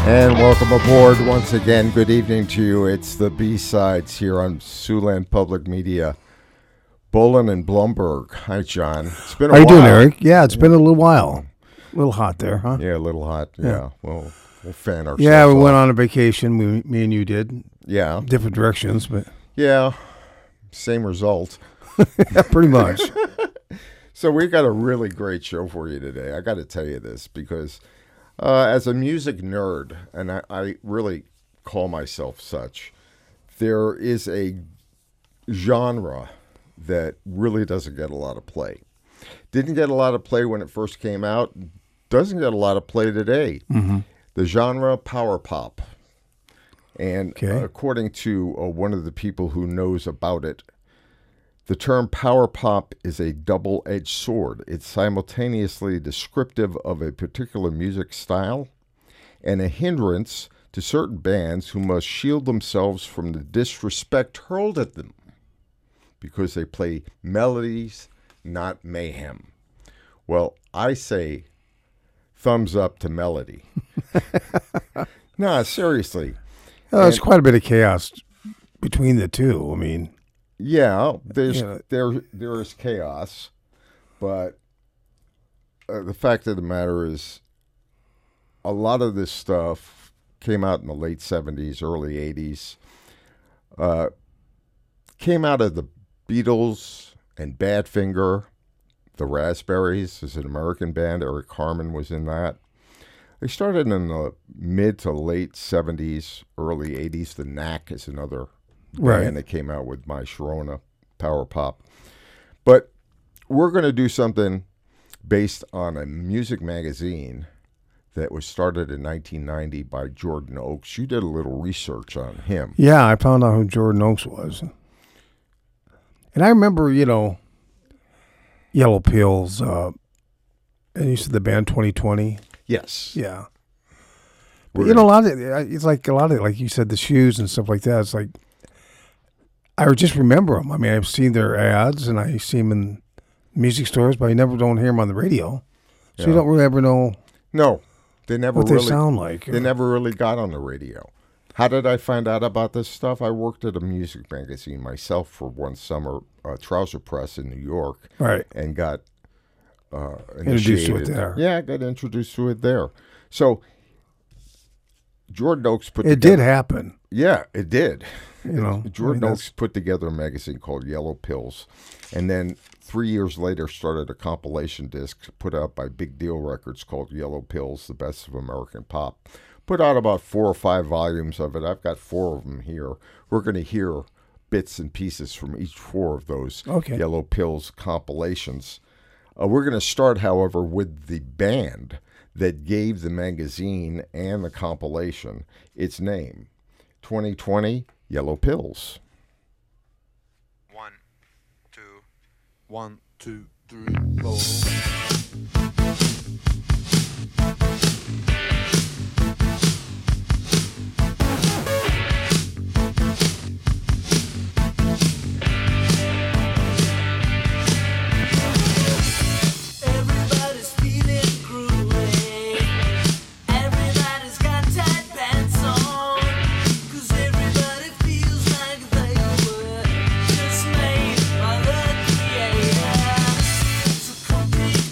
And welcome aboard once again. Good evening to you. It's the B-Sides here on Siouxland Public Media. Bolin and Blumberg. Hi, John. It's been a while. How you doing, Eric? Yeah, it's been a little while. A little hot there, huh? Yeah, a little hot. Yeah. Well, we'll fan ourselves. Yeah, we went on a vacation. Me and you did. Yeah. Different directions, but Yeah. Same result. yeah, pretty much. So we got a really great show for you today. I got to tell you this because as a music nerd, and I really call myself such, there is a genre that really doesn't get a lot of play. Didn't get a lot of play when it first came out. Doesn't get a lot of play today. Mm-hmm. The genre power pop. And Okay. according to one of the people who knows about it, the term power pop is a double-edged sword. It's simultaneously descriptive of a particular music style and a hindrance to certain bands who must shield themselves from the disrespect hurled at them because they play melodies, not mayhem. Well, I say thumbs up to melody. No, seriously. There's quite a bit of chaos between the two. I mean, Yeah, there Yeah. is chaos, but the fact of the matter is, a lot of this stuff came out in the late 70s, early 80s. Came out of the Beatles and Badfinger, the Raspberries is an American band. Eric Carmen was in that. They started in the mid to late 70s, early 80s. The Knack is another Right. band that came out with My Sharona, power pop. But we're going to do something based on a music magazine that was started in 1990 by Jordan Oakes. You did a little research on him. yeah, I found out who Jordan Oakes was. And I remember, Yellow Pills, and you said the band 2020. Yes. Yeah. We're But, a lot of it's like a lot of, like you said, the shoes and stuff like that. It's like, I just remember them. I mean, I've seen their ads and I see them in music stores, but I never don't hear them on the radio. So you Yeah. don't really ever know No, they never what really they sound like. They never really got on the radio. How did I find out about this stuff? I worked at a music magazine myself for one summer, Trouser Press in New York, Right. and got Introduced to it initiated. there. Yeah, I got introduced to it there. So Jordan Oakes put It together, did happen. Yeah, it did. Jordan I mean, Oakes put together a magazine called Yellow Pills, and then 3 years later started a compilation disc put out by Big Deal Records called Yellow Pills, The Best of American Pop. Put out about 4 or 5 volumes of it. I've got 4 of them here. We're going to hear bits and pieces from each 4 of those Okay. Yellow Pills compilations. We're going to start, however, with the band that gave the magazine and the compilation its name. 2020 Yellow Pills. 1, 2, 1, 2, 3, 4. Everybody's feeling groovy. Everybody's got tight pants on. 'Cause everybody feels like they were just made by the creator. So come take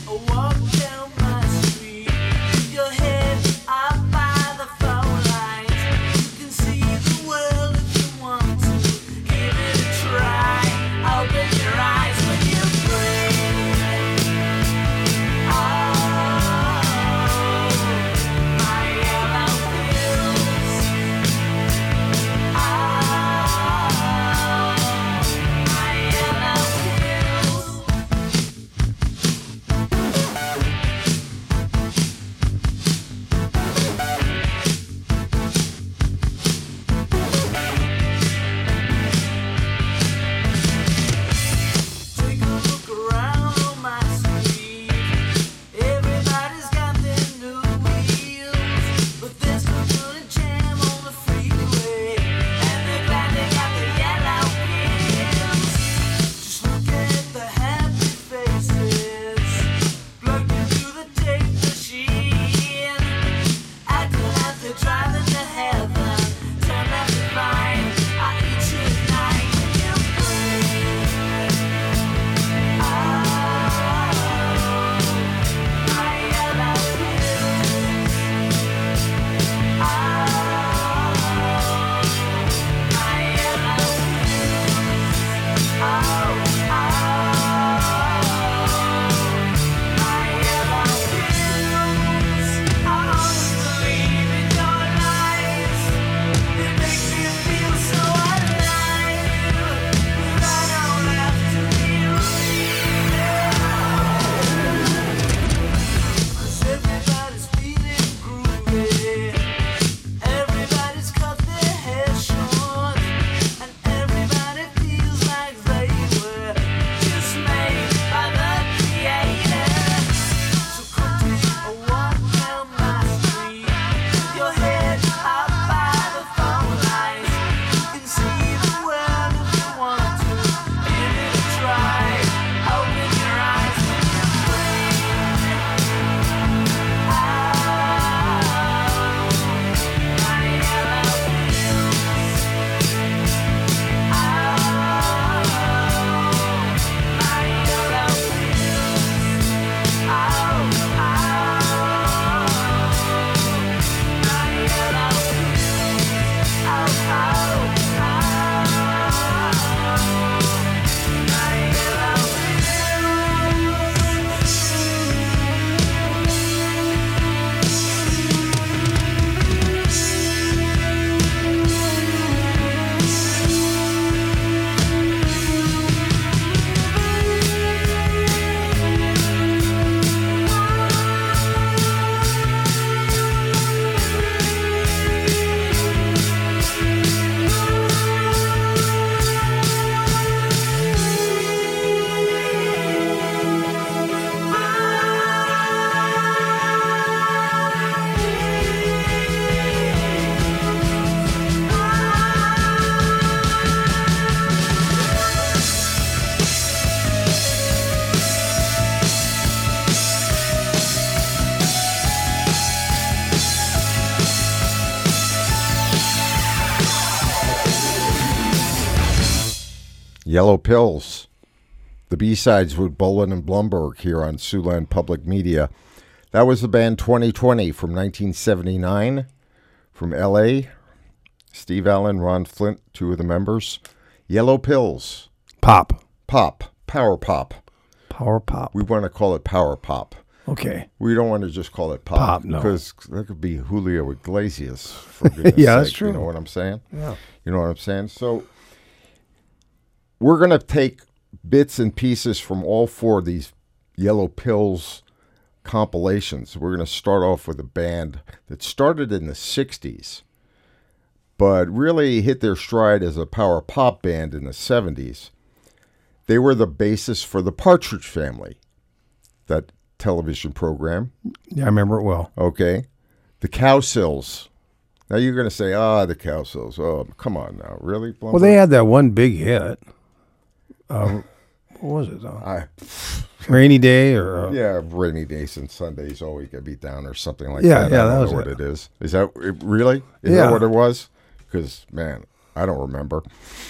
Yellow Pills. The B-sides with Bolin and Blumberg here on Siouxland Public Media. That was the band 2020 from 1979 from L.A. Steve Allen, Ron Flint, two of the members. Yellow Pills. Pop. Pop. Power pop. Power pop. We want to call it power pop. Okay. We don't want to just call it pop. Pop, no. Because that could be Julio Iglesias, for goodness Yeah, that's sake. true. You know what I'm saying? Yeah. You know what I'm saying? So we're going to take bits and pieces from all four of these Yellow Pills compilations. We're going to start off with a band that started in the 60s, but really hit their stride as a power pop band in the 70s. They were the basis for the Partridge Family, that television program. Yeah, I remember it well. Okay. The Cowsills. Now you're going to say, the Cowsills. Oh, come on now. Really? Well, they had that one big hit. What was it? Rainy Day or... Yeah, Rainy Days and Sundays always get beat down or something like Yeah, that. yeah, I that don't was know what it. it is. Is that it really? Is Yeah. that what it was? Because, man, I don't remember.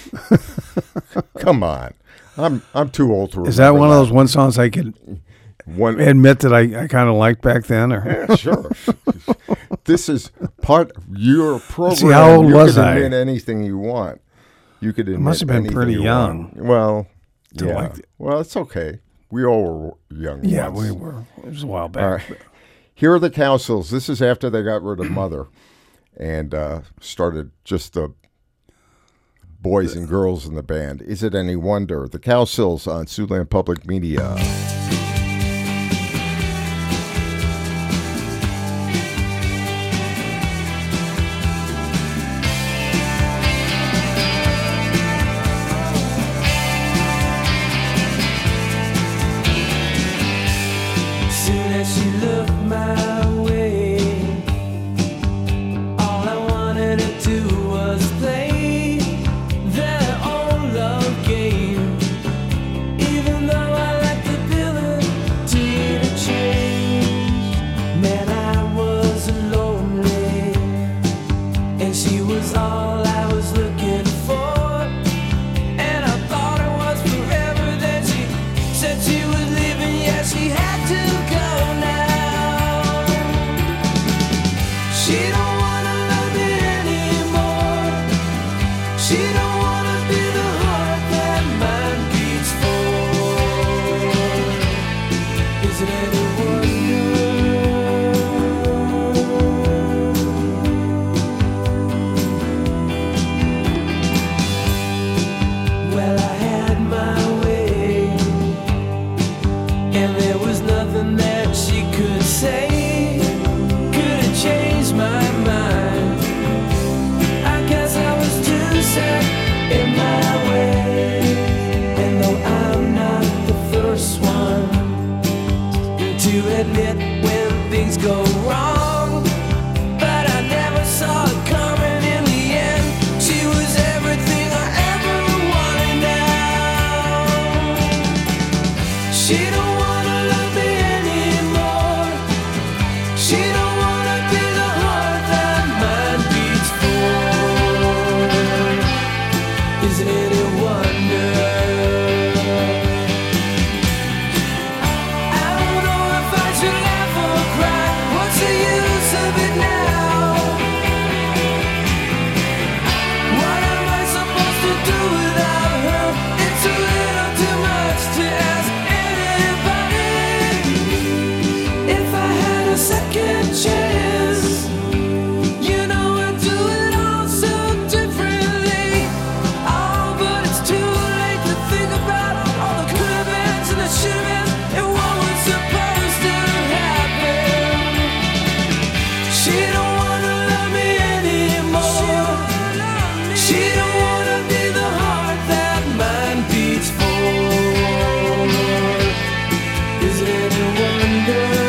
Come on. I'm too old to remember. Is that one of those one songs I could admit that I kind of liked back then? Or Yeah, sure. This is part of your program. See, how old you was can I? admit anything you want. You could admit must have been anything pretty you young want. Well, to yeah. like it. Well, it's okay. We all were young Yeah, once. we were. It was a while back. All right. Here are the Cowsills. This is after they got rid of Mother and started just the boys and girls in the band. Is it any wonder? The Cowsills on Siouxland Public Media. Soon as she looked my way, all I wanted to do was play their own love game. Even though I lacked the ability to change, man, I was lonely, and she was all I was looking for. And I thought it was forever. Then she said she was leaving. Yeah, she had to go now. She don't wanna love me anymore. She don't wanna be the heart that mine beats for. Is it any wonder? Well, I had my way, and there was nothing that she could say could have changed my mind. I guess I was too set in my way, and though I'm not the first one to admit when things go wrong, but I never saw it coming in the end. She was everything I ever wanted now. She don't wanna love me anymore. She don't wanna be the heart that mine beats for. Is it any wonder? I don't know if I should laugh or cry. What's the use of it now? What am I supposed to do without her? It's a little too much to ask anybody. If I had a second chance, you know I'd do it all so differently. Oh, but it's too late to think about all the could have beens and the should have beens and what was supposed to happen. She don't wanna love me anymore. She don't wanna be the heart that mine beats for. Is it any wonder?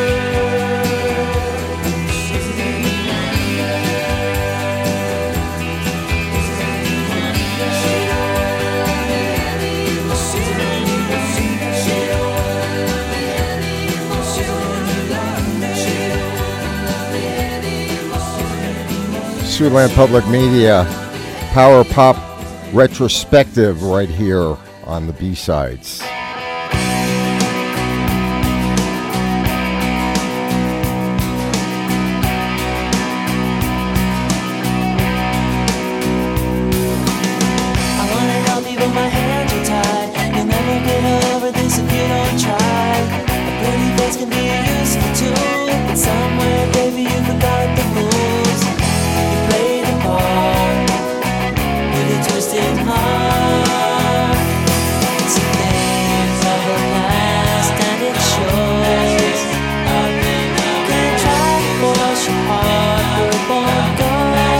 Is it any wonder? Is it any wonder? She don't wanna love me anymore. She don't wanna love me anymore. She don't wanna love me. She don't wanna love me anymore. Siouxland Public Media Power Pop Retrospective right here on the B-sides. I wanna help you, but my hands are tied. You'll never get over this if you don't try. A pretty face can be a useful tool, but somewhere, baby, you forgot the rules. You played a part with a twisted heart. It's a thing of the past, and it shows. Can't try to force your heart where it won't go.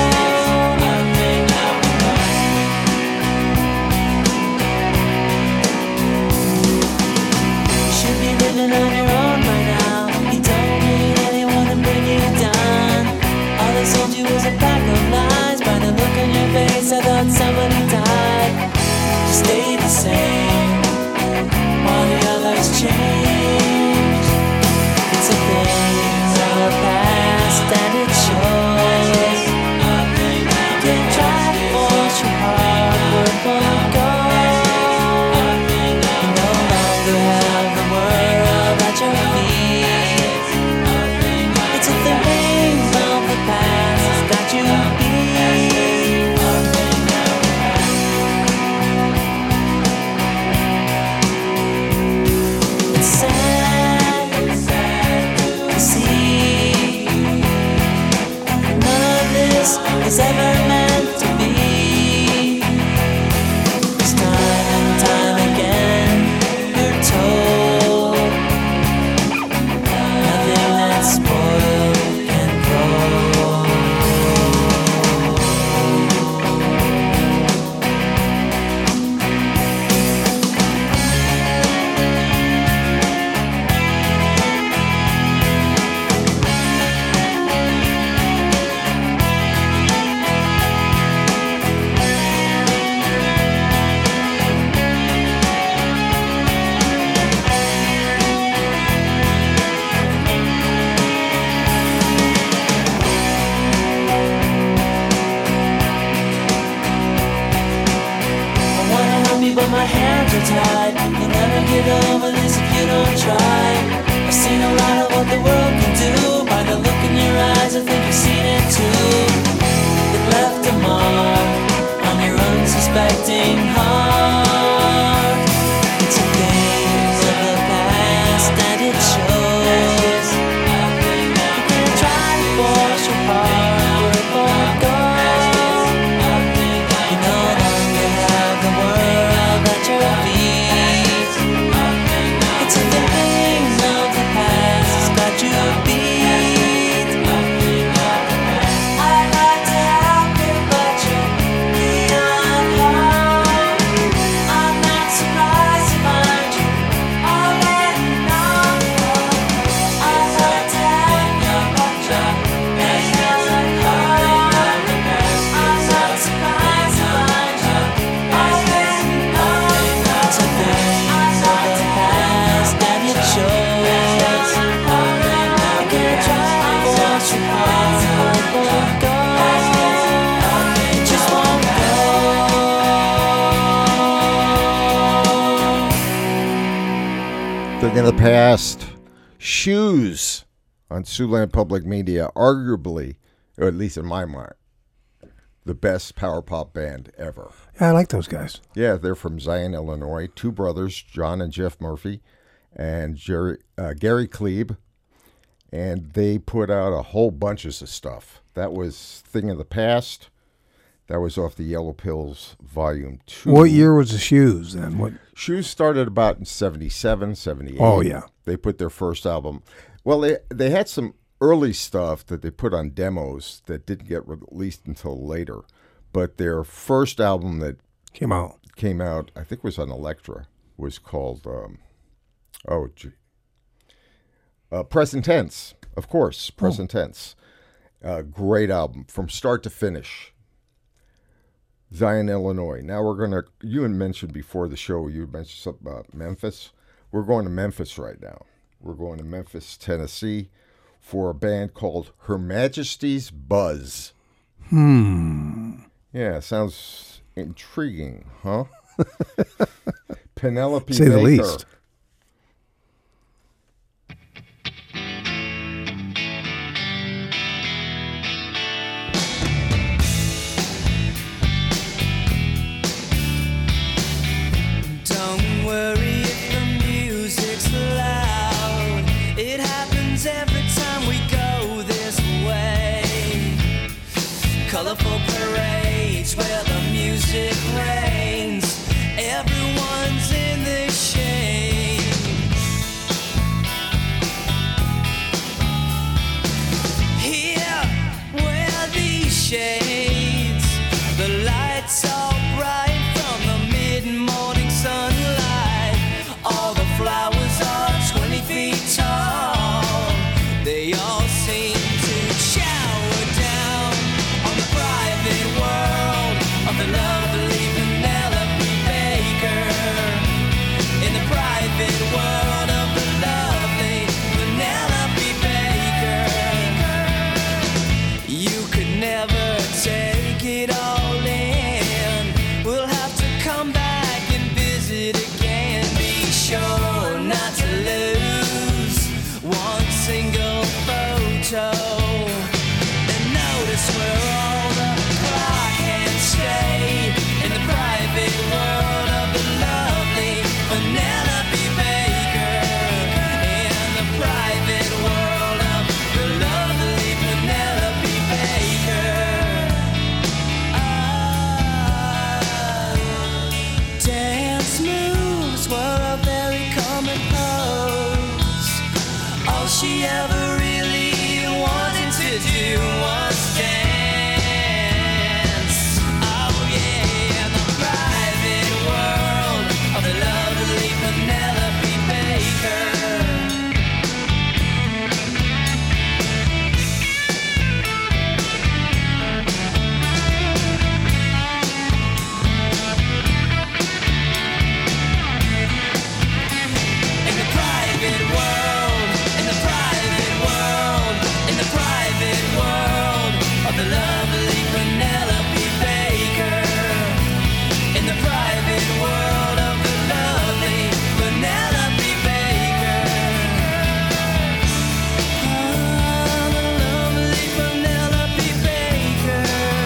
Living on your own right now. You don't need anyone to bring you down. All they sold you was a pack of lies. By the look on your face, I thought somebody died. You stayed the same while the others changed. It's a thing of the past, and it shows. You can't try to force your heart where it won't go. You no longer have the world at your feet. It's a thing of the past, it's got you beat. It's sad to see none of this is ever meant to be. 'Cause time and time again you're told nothing that's spoiled can grow. I wanna help you, but my hands are tied. You'll never get over this if you don't try. I've seen a lot of what the world can do. By the look in your eyes, I think you've seen it too. It left a mark on your unsuspecting heart. It's a thing of the past, and it shows. You can't try to force your heart where it won't go. You no longer have the world at your feet. It's a thing of the past, it's got you beat. I'd like to help you, but you're beyond harm. I'm not surprised to find you already know. I'd like to help you, but you're beyond harm. I'm not surprised to find you already know. It's a thing of the past, and it shows. I can't try to force your heart, it won't go. It just won't go. Thing of the past, Shoes on Siouxland Public Media, arguably, or at least in my mind, the best power pop band ever. Yeah, I like those guys. Yeah, they're from Zion, Illinois. Two brothers, John and Jeff Murphy, and Gary Klebe. And they put out a whole bunches of stuff. That was Thing of the Past. That was off the Yellow Pills Volume 2. What year was the Shoes then? What? Shoes started about in 77, 78. Oh, yeah. They put their first album. Well, they had some early stuff that they put on demos that didn't get released until later. But their first album that Came out. came out, I think was on Elektra, was called, Present Tense. Of course, Present Tense. Great album from start to finish. Zion, Illinois. Now we're going to, you had mentioned before the show, you mentioned something about Memphis. We're going to Memphis right now. We're going to Memphis, Tennessee for a band called Her Majesty's Buzz. Yeah, sounds intriguing, huh? Penelope say the Baker. least. Don't worry if the music's loud. It happens every time we go this way. Colorful parades where the music reigns. Everyone's in the shade. Here, where these shades, the lights all bright from the mid-morning sunlight. All the flowers are 20 feet tall. They all seem to shower down on the private world of the lovely Penelope Baker. In the private world of the lovely Penelope Baker. You could never take it all in. We'll have to come back and visit again. Be sure not to lose one single photo. And notice where all the clock hands stay. In the private world of the lovely Penelope Baker. In the private world of the lovely Penelope Baker. Dance moves were a very common pose. All she ever really wanted to do was dance. Oh yeah, in the private world of the lovely Penelope Baker. In the private world, in the private world, in the private world of the lovely Penelope Baker. In the private world of the lovely Penelope Baker. Ah, the lovely Penelope Baker.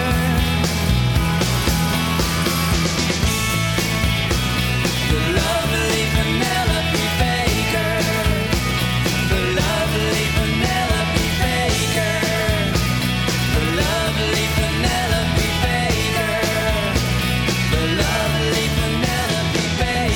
The lovely Penelope Baker. The lovely Penelope Baker. The lovely Penelope Baker. The lovely Penelope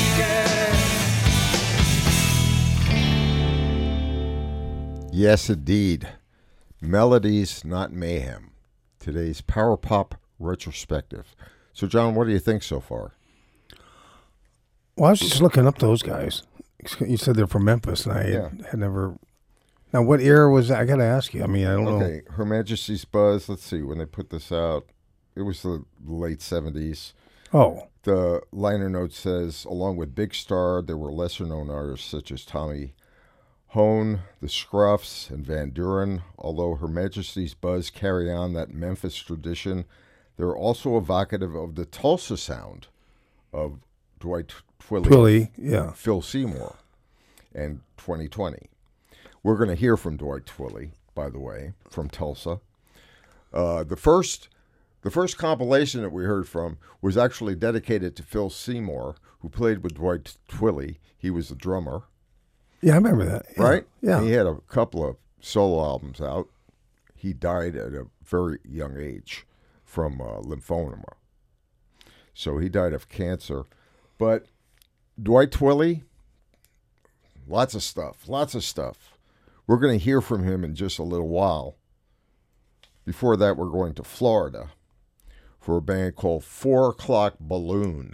Baker. Yes, indeed. Melodies, not mayhem. Today's Power Pop retrospective. So, John, what do you think so far? Well, I was just looking up those guys. You said they're from Memphis, and I Yeah. had never. Now, what era was that? I got to ask you. I mean, I don't know. Okay, Her Majesty's Buzz. Let's see, when they put this out, it was the late 70s. Oh, The liner note says, along with Big Star, there were lesser-known artists such as Tommy Hone, the Scruffs, and Van Duren. Although Her Majesty's Buzz carry on that Memphis tradition, they're also evocative of the Tulsa sound of Dwight Twilley, Twilley, yeah. Phil Seymour, and 2020. We're going to hear from Dwight Twilley, by the way, from Tulsa. The first compilation that we heard from was actually dedicated to Phil Seymour, who played with Dwight Twilley. He was the drummer, Yeah, I remember that. Yeah. right? Yeah. He had a couple of solo albums out. He died at a very young age from lymphoma. So he died of cancer. But Dwight Twilley, lots of stuff. We're going to hear from him in just a little while. Before that, we're going to Florida for a band called 4 O'Clock Balloon.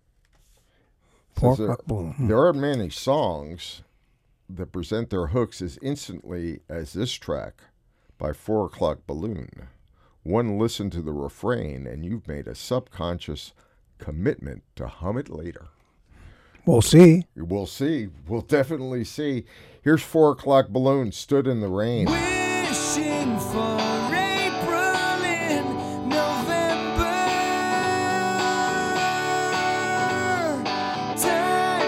4 Says O'Clock Balloon. There aren't many songs that present their hooks as instantly as this track by 4 O'Clock Balloon. One listen to the refrain and you've made a subconscious commitment to hum it later. We'll see. We'll see. We'll definitely see. Here's 4 O'Clock Balloon, Stood in the Rain. Wishing for April in November. Time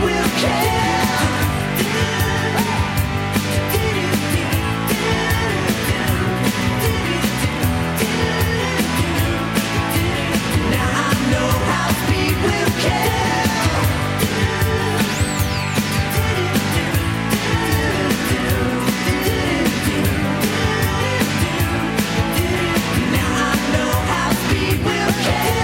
will care. Now I know how speed will care. Now I know how speed will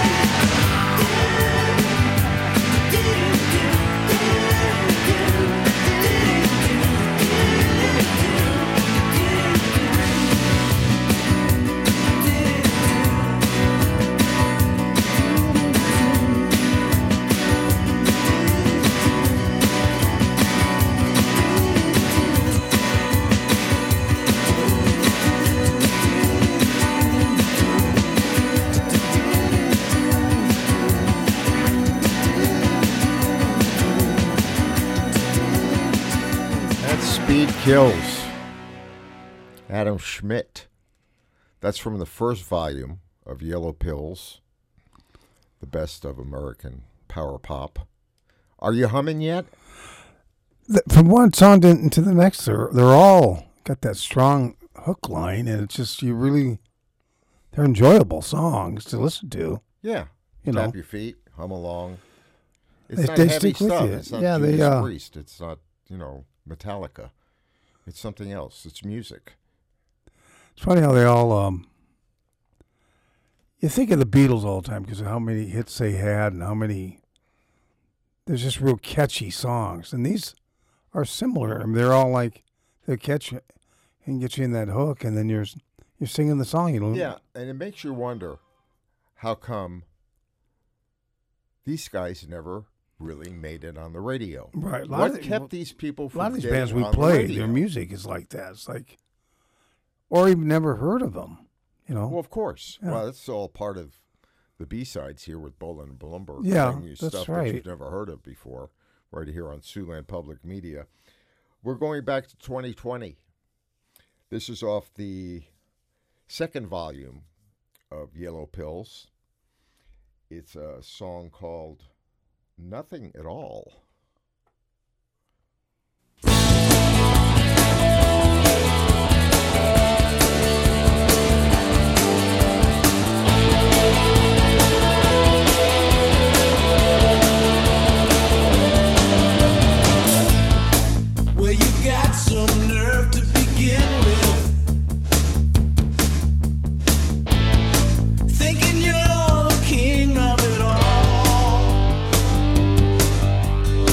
That's Speed Kills. Adam Schmidt. That's from the first volume of Yellow Pills, the best of American power pop. Are you humming yet? From one song into the next, they're all got that strong hook line, and it's just they're enjoyable songs to listen to. Yeah. You Tap know. your feet, hum along. It's They- not they heavy stick with stuff. you. It's not Yeah, they, Judas Priest. It's not, Metallica. It's something else. It's music. It's funny how they all. You think of the Beatles all the time because of how many hits they had and how many. There's just real catchy songs, and these are similar. I mean, they're all like they catch you and get you in that hook, and then you're singing the song. You know. Yeah, and it makes you wonder how come these guys never really made it on the radio. Right. A lot What of the- kept these people A from lot of these getting bands we on the play, radio? their music is like that. It's like, or you've never heard of them. You know. Well, of course. Yeah. Well, that's all part of the B-sides here with Boland and Blumberg. Yeah, playing you that's stuff that right. you've never heard of before, right here on Siouxland Public Media. We're going back to 2020. This is off the second volume of Yellow Pills. It's a song called Nothing at All. Well, you got some nerve to begin with, thinking you're the king of it all.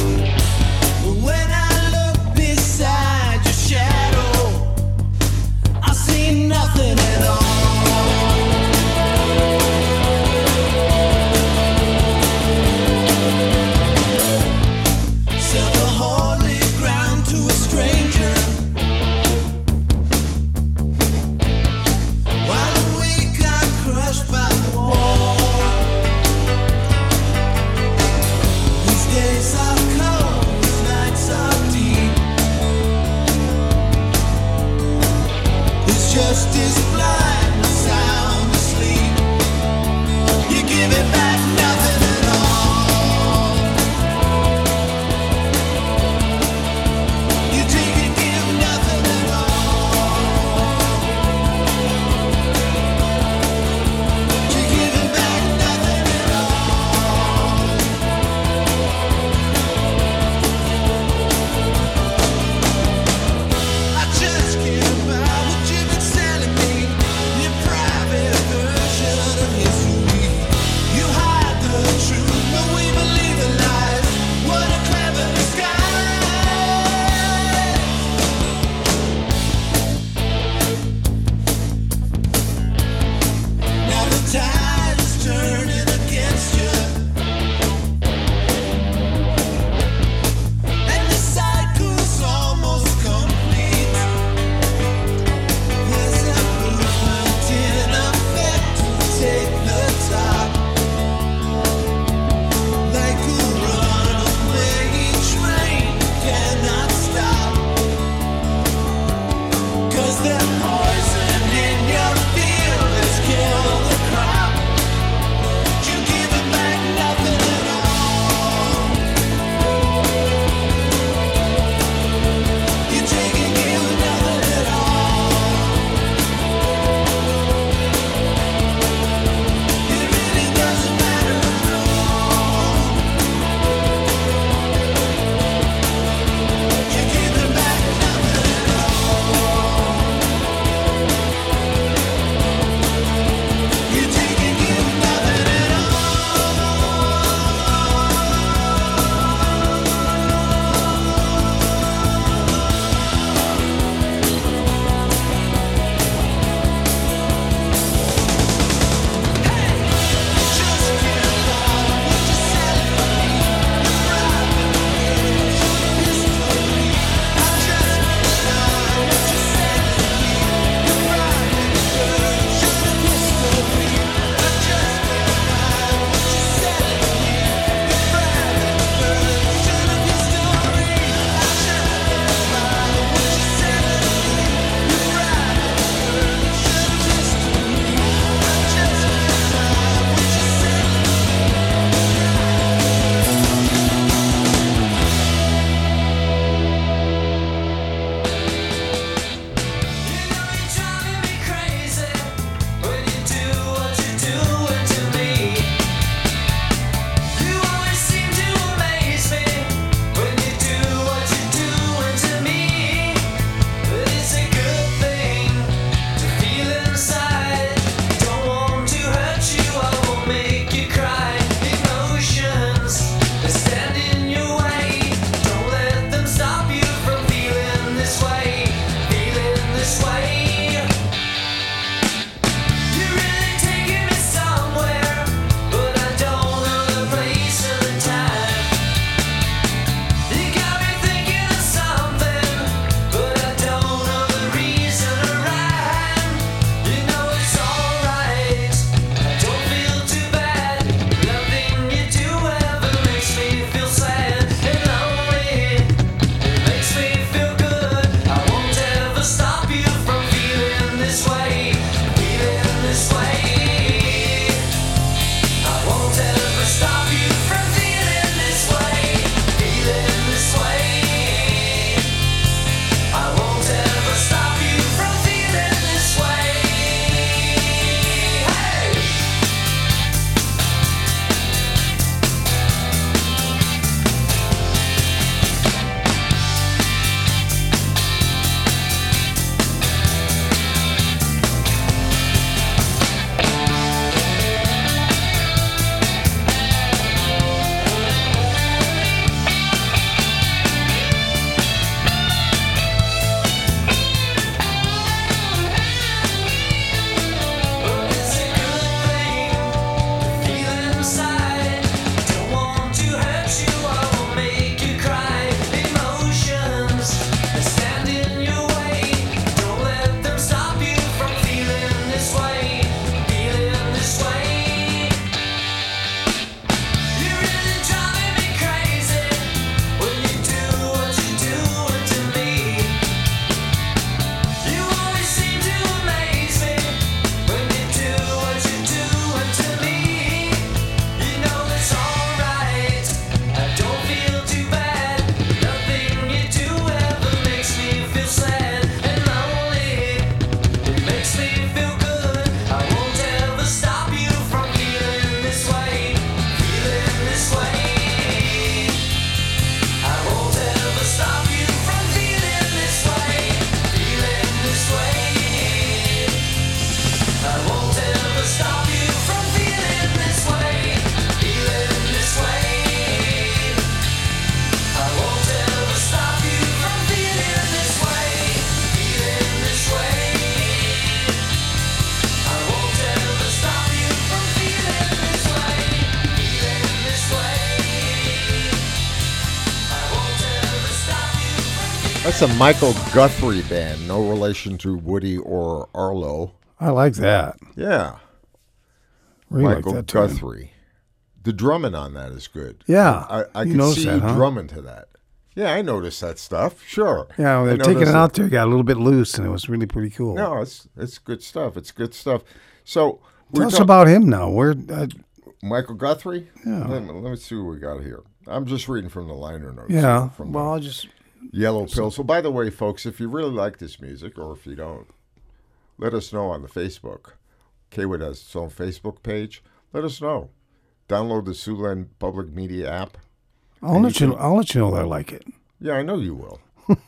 That's a Michael Guthrie band, no relation to Woody or Arlo. I like that. Yeah, Really Michael like that tune. Guthrie. The drumming on that is good. Yeah. I You can noticed see that, you huh? drumming to that. Yeah, I noticed that stuff. Sure. Yeah, when I they're taking noticed it out there, it got a little bit loose, and it was really pretty cool. No, it's good stuff. It's good stuff. So Tell us about him now. Michael Guthrie. Yeah. Let me see what we got here. I'm just reading from the liner notes. Yeah. here From Well, I'll just. Yellow Pill. So, by the way, folks, if you really like this music, or if you don't, let us know on the Facebook. Kwood has its own Facebook page. Let us know. Download the Siouxland Public Media app. I'll let you know that I like it. Yeah, I know you will.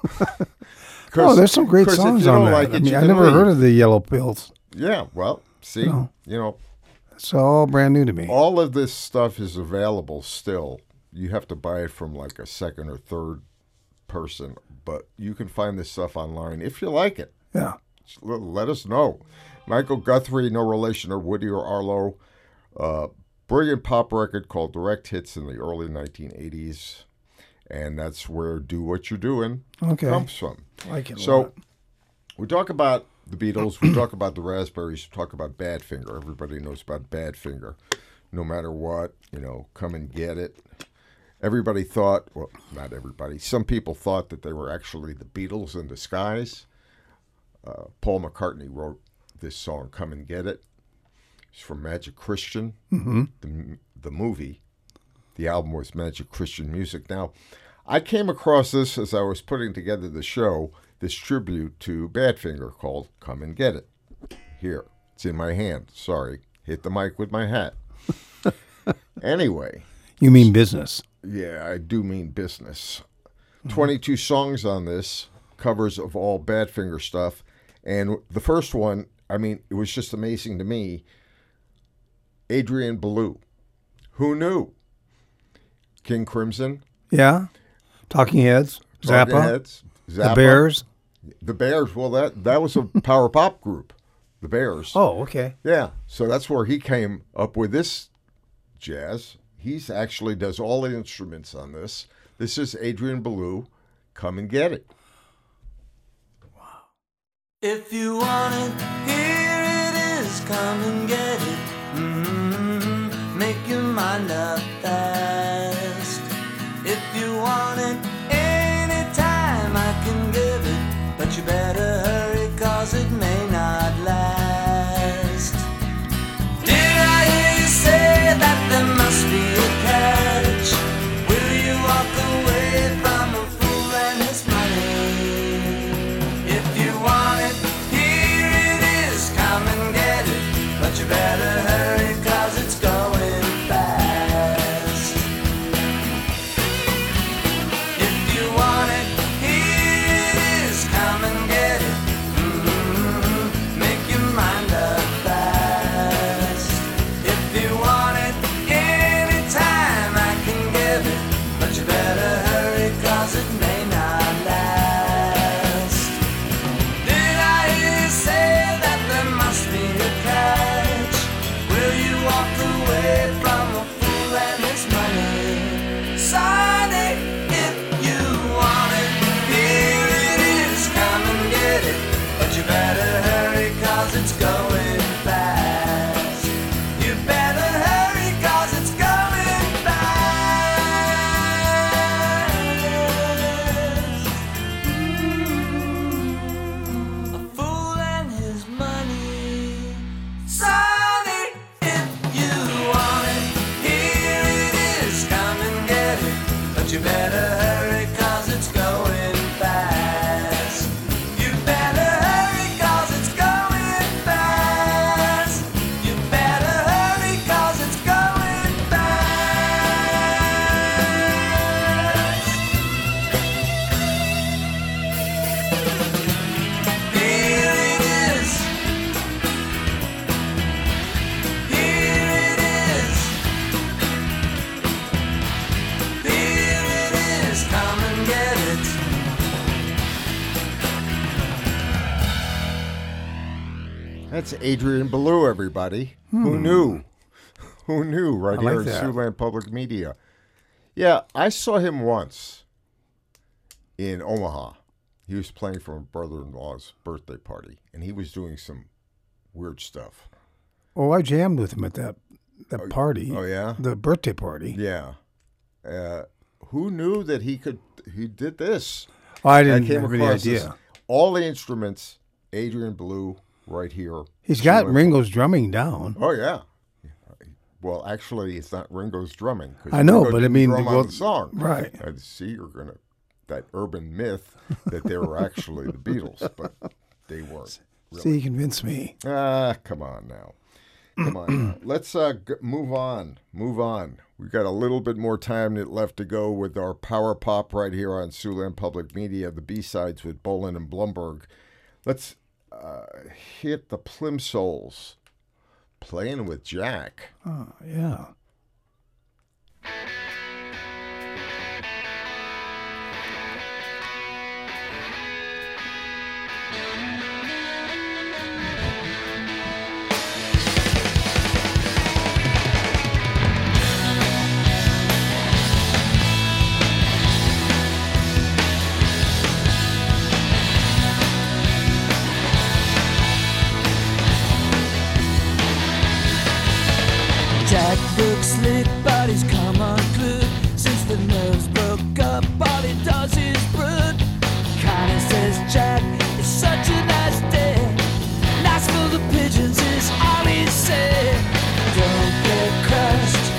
Oh, there's some great 'cause if songs you on don't that. like it, I mean, you I can never leave. heard of the Yellow Pills. Yeah, well, see, No. you know, It's all brand new to me. all of this stuff is available still. You have to buy it from like a second or third person, but you can find this stuff online if you like it. Yeah. Just let us know. Michael Guthrie, no relation to Woody or Arlo. Brilliant pop record called Direct Hits in the early 1980s. And that's where Do What You're Doing comes from. I like it a So lot. we talk about the Beatles, we talk about the Raspberries, we talk about Badfinger. Everybody knows about Badfinger. No matter what, come and get it. Everybody thought, well, not everybody, some people thought that they were actually the Beatles in disguise. Paul McCartney wrote this song, Come and Get It. It's from Magic Christian, the movie. The album was Magic Christian Music. Now, I came across this as I was putting together the show, this tribute to Badfinger called Come and Get It. Here, it's in my hand. Sorry, hit the mic with my hat. Anyway. You mean business? Yeah, I do mean business. 22 songs on this, covers of all Badfinger stuff. And the first one, I mean, it was just amazing to me. Adrian Belew. Who knew? King Crimson. Yeah. Talking Heads. Talking Zappa. Heads, Zappa. The Bears. The Bears. Well, that was a power pop group. The Bears. Oh, okay. Yeah. So that's where he came up with this jazz. He's actually does all the instruments on this. This is Adrian Belew. Come and Get It. If you want it, here it is, come and get it. Make your mind up fast. If you want it, anytime I can give it. But you better hurry, cause it may not last. Did I hear you say that there must be a catch? Will you walk away from a fool and his money? If you want it, here it is, come and get it. But you better hurry, cause it's going fast. If you want it, here it is, come and get it. Make your mind up fast. If you want it, anytime I can give it. But you better hurry, cause it may not last. Did I hear you say that there must be a catch? Will you walk away from a fool and his money? Sonny, if you want it, here it is, come and get it. But you better hurry, cause it's going fast. You better hurry, cause it's going fast. A fool and his money. Sonny, if you want it, here it is, come and get it. But you better hurry, cause it's going fast. You better hurry, cause it's going fast. You better hurry, cause it's going fast. Here it is. Here it is. Here it is. Come and get it. That's Adrian Belew, everybody. Who knew? Who knew? Right I here like in that. Siouxland Public Media. Yeah, I saw him once in Omaha. He was playing for my brother-in-law's birthday party, and he was doing some weird stuff. Oh, I jammed with him at that party. Oh, yeah? The birthday party. Yeah. Who knew that he did this? I didn't came have any across this. idea. All the instruments, Adrian Blue, right here. He's got Ringo's drumming down. Oh, yeah. Well, actually, it's not Ringo's drumming. 'Cause I know, Ringo but I didn't mean, drum on the song. Right. See, you're going to, that urban myth that they were actually the Beatles, but they weren't. Really. See, you convinced me. Come on now. Come on now. Let's move on. Move on. We've got a little bit more time left to go with our power pop right here on Siouxland Public Media, the B-sides with Bolin and Blumberg. Let's hit the Plimsolls, Playing with Jack. Oh, yeah. Jack looks slick, but he's come unglued. Since the nerves broke up, all he does is brood. Connie says Jack is such a nice day. Nice for the pigeons is all he said. Don't get crushed.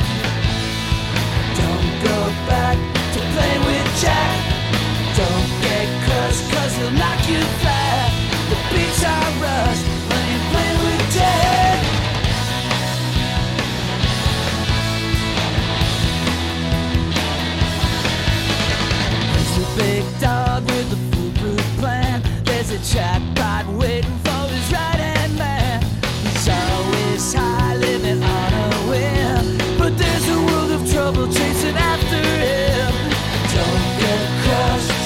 Don't go back to playing with Jack. Don't get crushed, 'cause he'll knock you flat. The beats are rushed when you play with Jack. Big dog with a foolproof plan. There's a jackpot waiting for his right-hand man. He's always high, living on a whim, but there's a world of trouble chasing after him. Don't get crushed.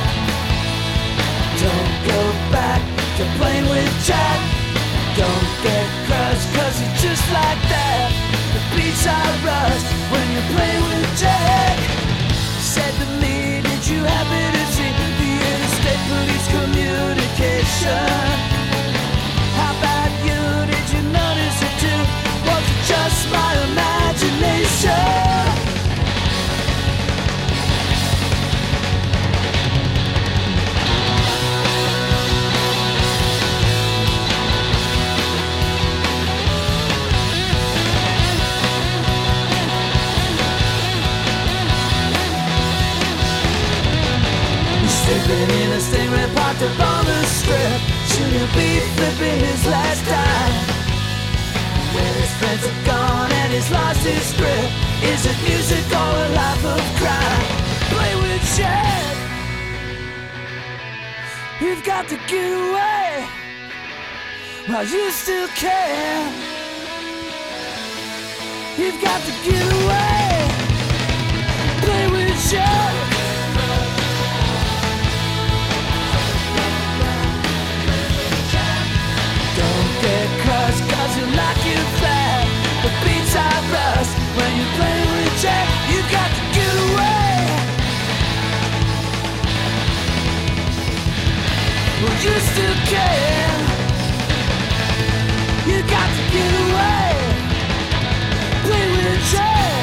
Don't go back to playing with Jack. Don't get crushed, 'cause he's just like that. The beats are rushed when you're playing with Jack. Said to me, did you happen to see the interstate police communication? How about you? Did you notice it too? Was it just my imagination? Sleeping in a stingray parked up on the strip. Soon he'll be flipping his last time. When his friends are gone and he's lost his grip, is it music or a life of crime? Play with Jack. You've got to get away while you still can. You've got to get away. Play with Jack. Don't get crushed, 'cause he'll knock you flat. The beats are rust when you play with Jack. You got to get away. Well, you still can. You got to get away. Play with Jack.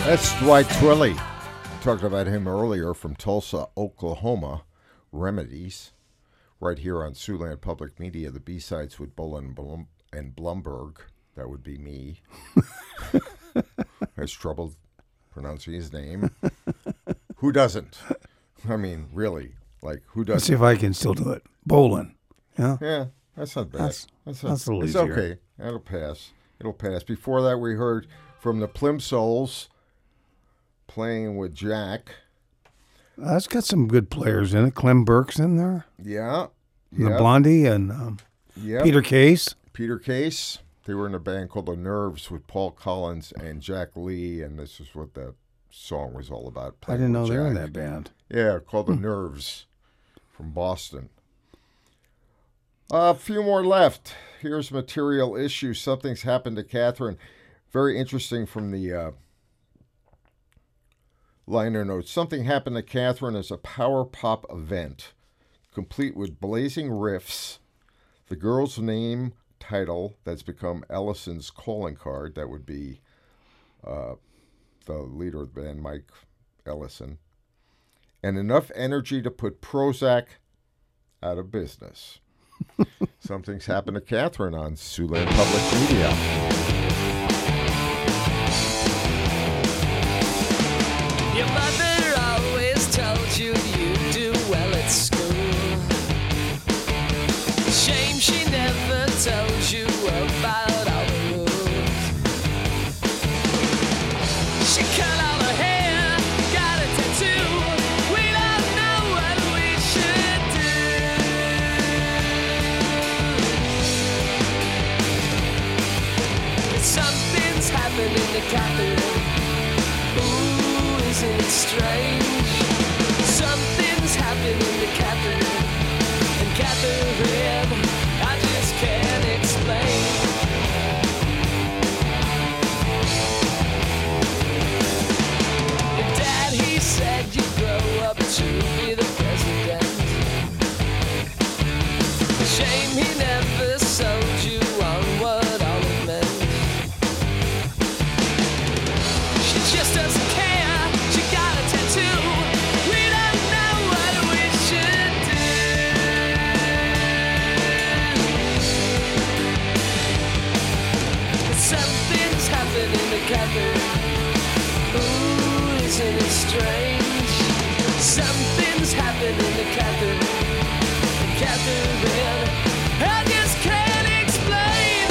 That's Dwight Twilley. Talked about him earlier from Tulsa, Oklahoma. Remedies. Right here on Siouxland Public Media. The B-sides with Bolin and Blumberg. That would be me. Has trouble pronouncing his name. Who doesn't? I mean, really. Like, who doesn't? Let's see if I can still do it. Bolin. Yeah. Yeah, that's not bad. That's a little it's easier. okay. That'll pass. It'll pass. Before that, we heard from the Plimsolls playing with Jack. It's got some good players in it. Clem Burke's in there. Yeah. The Blondie and Yep. Peter Case. Peter Case. They were in a band called The Nerves with Paul Collins and Jack Lee, and this is what that song was all about. I didn't know with they were in Jack. that band. Yeah, called The Nerves from Boston. A few more left. Here's Material Issue. Something's happened to Catherine. Very interesting from the liner notes. Something happened to Catherine as a power pop event, complete with blazing riffs, the girl's name title that's become Ellison's calling card. That would be the leader of the band, Mike Ellison. And enough energy to put Prozac out of business. Something's happened to Catherine on Siouxland Public Media. Your mother always told you you'd do well at school. Shame she never told you about all the rules. She cut all her hair, got a tattoo. We don't know what we should do. Something's happening to Catherine. Ooh, isn't it strange? Something's happening to Catherine. And Catherine, I just can't explain. And Dad, he said you'd grow up to be the president. Shame he never sold you on what all it meant. She just doesn't care. She got a tattoo. We don't know what we should do. Something's happening to Catherine. Ooh, isn't it strange? Something's happening to Catherine. Catherine, I just can't explain.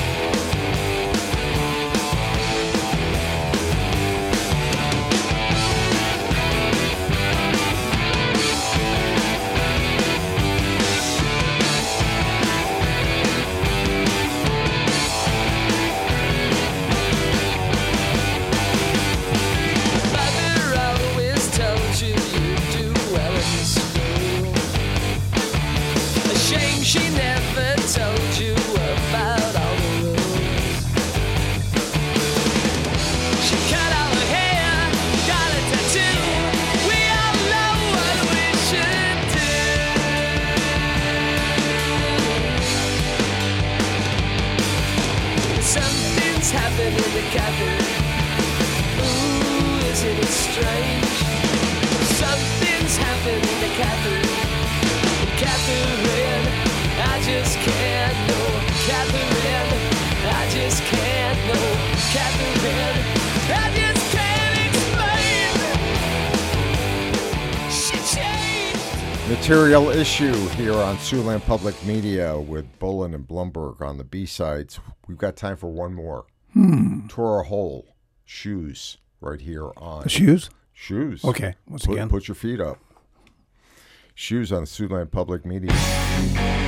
Mother always told you you'd do well in school. A shame she never told you about all the rules. She cut all her hair, got a tattoo. We all know what we should do. Something's happening to Catherine. Ooh, isn't it strange? Something's happening to Catherine. Catherine, I just can't know. Catherine, I just can't know. Catherine, I just can't explain. She changed. Material Issue here on Siouxland Public Media with Bolin and Blumberg on the B-sides. We've got time for one more. Tore a Hole. Shoes. Right here on... The Shoes? Shoes. Okay, once again. Put your feet up. Shoes on Siouxland Public Media.